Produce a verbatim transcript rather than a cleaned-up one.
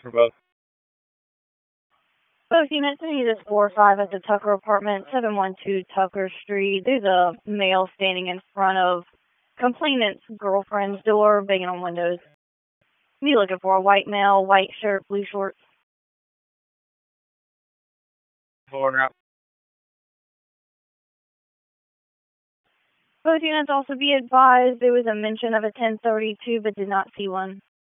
For both. Both units need a four or five at the Tucker apartment, seven one two Tucker Street. There's a male standing in front of complainant's girlfriend's door, banging on windows. You looking for a white male, white shirt, blue shorts? Four out. Both units also be advised there was a mention of a ten thirty-two, but did not see one.